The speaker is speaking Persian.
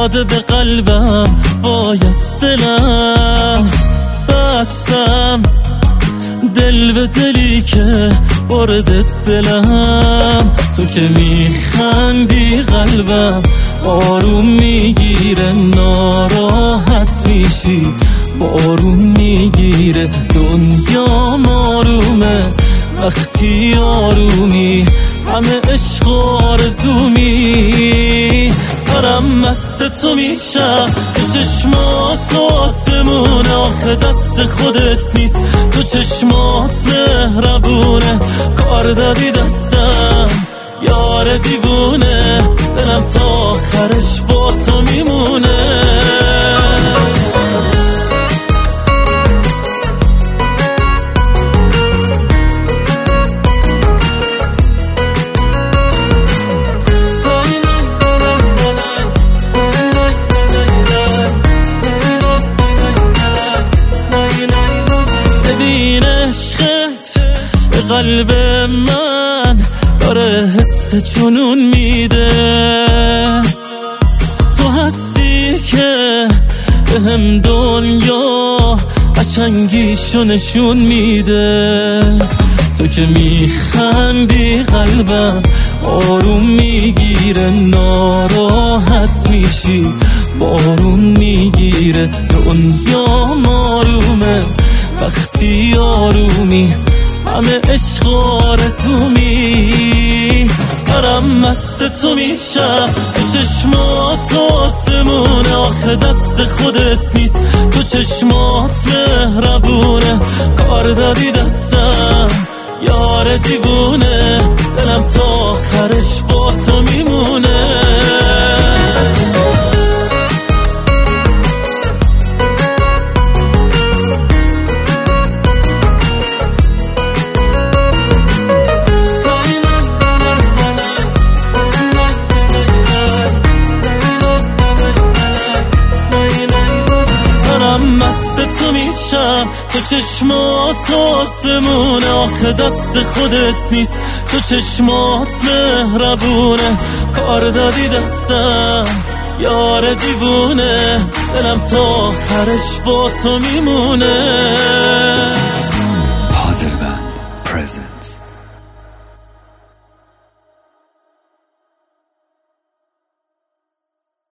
زده به قلبم، وای از دلم بستم، دل به دلی که برده دلم. تو که میخندی قلبم آروم میگیره، ناراحت میشی بارون میگیره. دنیا آرومه وقتی آرومی، همه عشق آرزومی. دارم مست تو میشم، تو چشمات آسمونه، آخه دست خودت نیست، تو چشمات مهربونه. کار دادی دستم یار دیوونه، دلم تا آخرش با تو میمونه. قلب من داره حس جنون میده، تو هستی که به هم دنیا قشنگیشو نشون میده. تو که میخندی قلبم آروم میگیره، ناراحت میشی بارون میگیره. دنیا آرومه وقتی آرومی، همه عشق آرزومی. دارم مست تو میشم، تو چشمات آسمونه، آخه دست خودت نیست، تو چشمات مهربونه. کار دادی دستم یار دیوونه، دلم تا آخرش با تو میمونه. مست تو میشم، تو چشمات آسمونه، آخه دست خودت نیست، تو چشمات مهربونه. کار دادی دستم یار دیوونه، دلم تا آخرش با تو میمونه.